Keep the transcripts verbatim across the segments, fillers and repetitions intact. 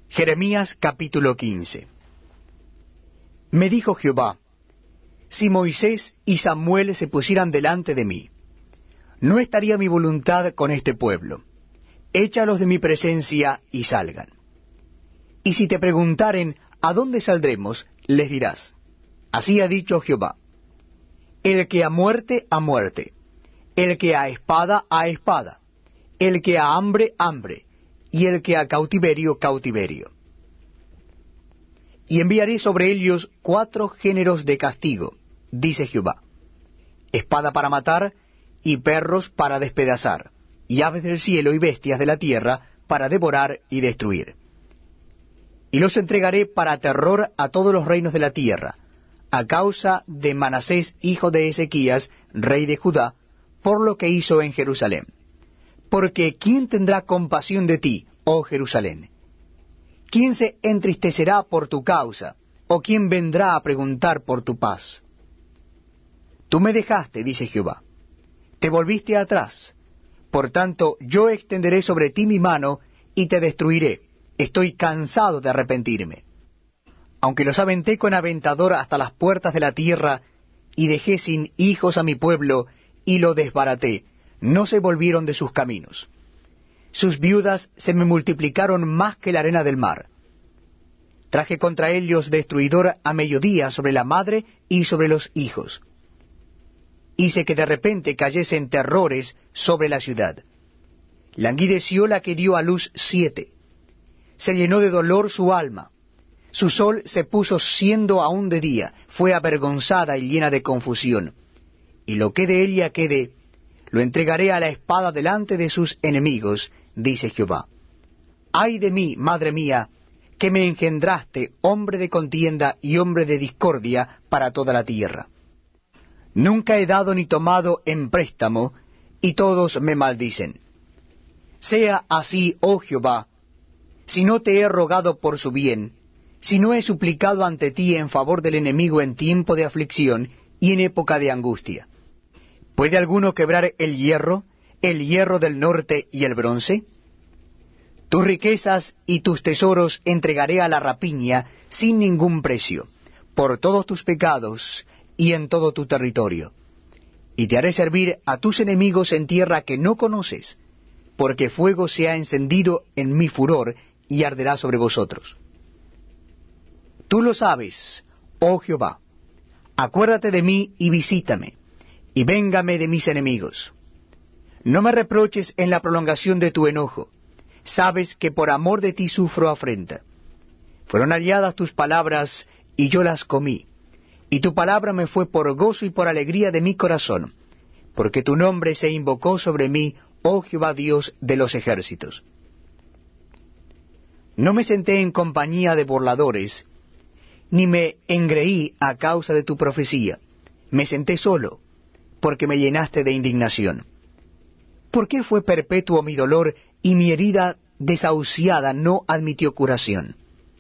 Jeremías capítulo quince. Me dijo Jehová, si Moisés y Samuel se pusieran delante de mí, no estaría mi voluntad con este pueblo. Échalos de mi presencia y salgan. Y si te preguntaren, ¿a dónde saldremos?, les dirás, así ha dicho Jehová, el que a muerte, a muerte, el que a espada, a espada, el que a hambre, hambre, y el que a cautiverio, cautiverio. Y enviaré sobre ellos cuatro géneros de castigo, dice Jehová, espada para matar, y perros para despedazar, y aves del cielo y bestias de la tierra para devorar y destruir. Y los entregaré para terror a todos los reinos de la tierra, a causa de Manasés hijo de Ezequías, rey de Judá, por lo que hizo en Jerusalén. Porque ¿quién tendrá compasión de ti, oh Jerusalén? ¿Quién se entristecerá por tu causa, o quién vendrá a preguntar por tu paz? Tú me dejaste, dice Jehová, te volviste atrás, por tanto yo extenderé sobre ti mi mano y te destruiré. Estoy cansado de arrepentirme. Aunque los aventé con aventador hasta las puertas de la tierra, y dejé sin hijos a mi pueblo, y lo desbaraté, no se volvieron de sus caminos. Sus viudas se me multiplicaron más que la arena del mar. Traje contra ellos destruidor a mediodía sobre la madre y sobre los hijos. Hice que de repente cayesen terrores sobre la ciudad. Languideció la que dio a luz siete. Se llenó de dolor su alma. Su sol se puso siendo aún de día, fue avergonzada y llena de confusión. Y lo que de ella quede, lo entregaré a la espada delante de sus enemigos, dice Jehová. Ay de mí, madre mía, que me engendraste, hombre de contienda y hombre de discordia para toda la tierra. Nunca he dado ni tomado en préstamo, y todos me maldicen. Sea así, oh Jehová, si no te he rogado por su bien, si no he suplicado ante ti en favor del enemigo en tiempo de aflicción y en época de angustia. ¿Puede alguno quebrar el hierro, el hierro del norte y el bronce? Tus riquezas y tus tesoros entregaré a la rapiña sin ningún precio, por todos tus pecados y en todo tu territorio. Y te haré servir a tus enemigos en tierra que no conoces, porque fuego se ha encendido en mi furor y arderá sobre vosotros. Tú lo sabes, oh Jehová. Acuérdate de mí y visítame, y véngame de mis enemigos. No me reproches en la prolongación de tu enojo. Sabes que por amor de ti sufro afrenta. Fueron halladas tus palabras, y yo las comí. Y tu palabra me fue por gozo y por alegría de mi corazón, porque tu nombre se invocó sobre mí, oh Jehová Dios de los ejércitos. No me senté en compañía de burladores, ni me engreí a causa de tu profecía. Me senté solo, porque me llenaste de indignación. ¿Por qué fue perpetuo mi dolor, y mi herida desahuciada no admitió curación?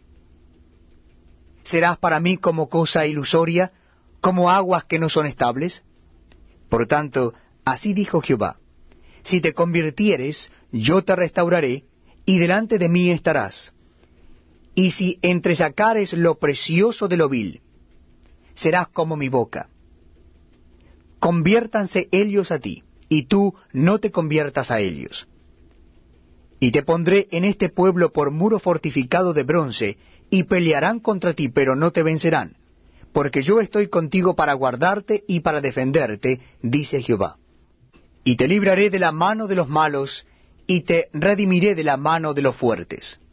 ¿Serás para mí como cosa ilusoria, como aguas que no son estables? Por tanto, así dijo Jehová, si te convirtieres, yo te restauraré, y delante de mí estarás. Y si entresacares lo precioso de lo vil, serás como mi boca. Conviértanse ellos a ti, y tú no te conviertas a ellos. Y te pondré en este pueblo por muro fortificado de bronce, y pelearán contra ti, pero no te vencerán, porque yo estoy contigo para guardarte y para defenderte, dice Jehová. Y te libraré de la mano de los malos, y te redimiré de la mano de los fuertes.